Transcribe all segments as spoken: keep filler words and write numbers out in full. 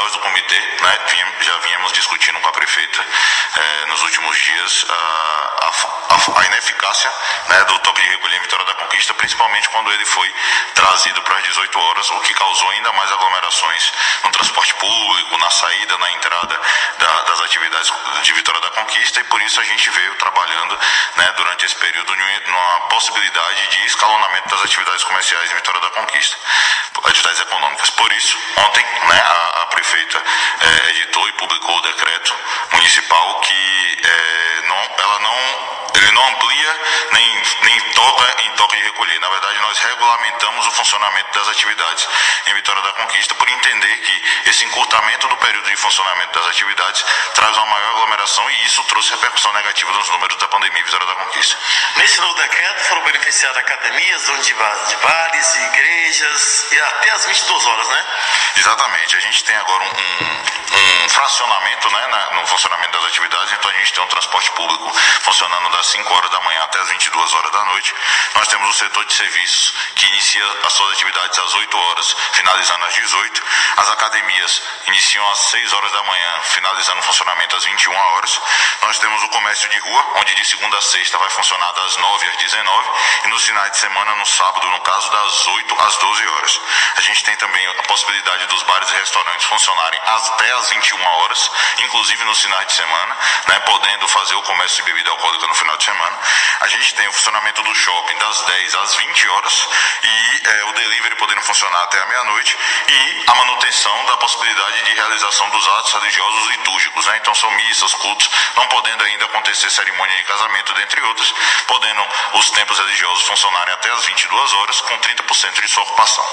nós do comitê, né, já vínhamos discutindo com a prefeita eh, nos últimos dias a, a, a ineficácia, né, do toque de recolher em Vitória da Conquista, principalmente quando ele foi trazido para as dezoito horas, o que causou ainda mais aglomerações no transporte público, na saída, na entrada da, das atividades de Vitória da Conquista, e por isso a gente veio trabalhando, né, durante esse período numa possibilidade de escalonamento das atividades comerciais em Vitória da Conquista, atividades econômicas. Por isso, ontem, né, a, a prefeita eh, editou e publicou o decreto municipal que eh, não, ela não, ele não amplia nem, nem toca em toque de recolher. Na verdade, nós regulamentamos o funcionamento das atividades em Vitória da Conquista por entender que esse encurtamento do período de funcionamento das atividades traz uma maior aglomeração e isso trouxe repercussão negativa nos números da pandemia em Vitória da Conquista. Nesse novo decreto foram beneficiadas academias, donos de bares, igrejas e até às vinte e duas horas, né? Exatamente. A gente tem agora um, um, um fracionamento, né, na, no funcionamento das atividades, então a gente tem um transporte público funcionando das cinco horas da manhã até as vinte e duas horas da noite. Nós temos o setor de serviços que inicia as suas atividades às oito horas, finalizando às dezoito. As academias iniciam às seis horas da manhã, finalizando o funcionamento às vinte e uma horas. Nós temos o comércio de rua, onde de segunda a sexta vai funcionar das nove às dezenove e nos finais de semana, no sábado, no caso, das oito às doze horas. A gente tem também a possibilidade dos bares e restaurantes funcionarem até às vinte e uma horas, inclusive nos finais de semana, né, podendo fazer o comércio de bebida alcoólica no final de semana. A gente tem o funcionamento do shopping das dez às vinte horas e é, o delivery podendo funcionar até a meia-noite e a manutenção da possibilidade de realização dos atos religiosos litúrgicos, né? Então são missas, cultos, não podendo ainda acontecer cerimônia de casamento, dentre outras, podendo os templos religiosos funcionarem até às vinte e duas horas com trinta por cento de sua ocupação.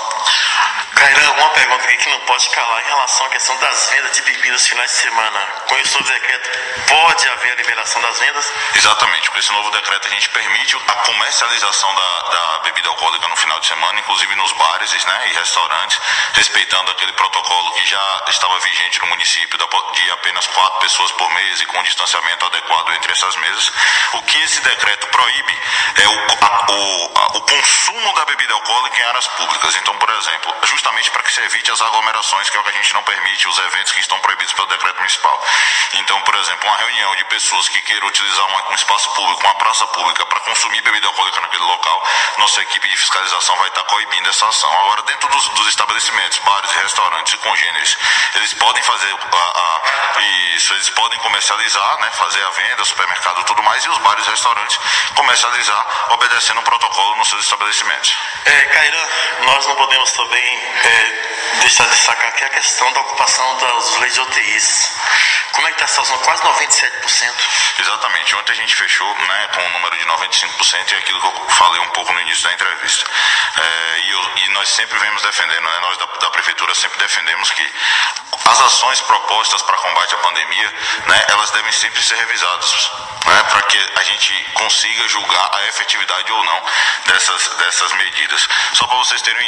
Cairan, uma pergunta aqui que não pode calar em relação à questão das vendas de bebidas finais de semana. Com esse novo decreto, pode haver a liberação das vendas? Exatamente. Com esse novo decreto, a gente permite a comercialização da, da bebida alcoólica no final de semana, inclusive nos bares, né, e restaurantes, respeitando aquele protocolo que já estava vigente no município de apenas quatro pessoas por mesa e com um distanciamento adequado entre essas mesas. O que esse decreto proíbe é o, a, o, a, o consumo da bebida alcoólica em áreas públicas. Então, por exemplo, justamente para que se evite as aglomerações, que é o que a gente não permite, os eventos que estão proibidos pelo decreto municipal. Então, por exemplo, uma reunião de pessoas que queiram utilizar uma, um espaço público, uma praça pública, para consumir bebida alcoólica naquele local, nossa equipe de fiscalização vai estar coibindo essa ação. Agora, dentro dos, dos estabelecimentos, bares, restaurantes e congêneres, eles podem fazer a, a, isso, eles podem comercializar, né, fazer a venda, supermercado e tudo mais, e os bares e restaurantes comercializar, obedecendo o protocolo nos seus estabelecimentos. É, Cairan, nós não podemos também é, deixar de destacar aqui a questão da ocupação dos leitos de U T Is. Como é que está a situação? Quase noventa e sete por cento. Exatamente. Ontem a gente fechou, né, com um número de noventa e cinco por cento e aquilo que eu falei um pouco no início da entrevista. É, e, eu, e nós sempre vemos defendendo, né, nós da, da Prefeitura sempre defendemos que as ações propostas para combate à pandemia, né, elas devem sempre ser revisadas, né, para que a gente consiga julgar a efetividade ou não dessas, dessas medidas. Só para vocês terem uma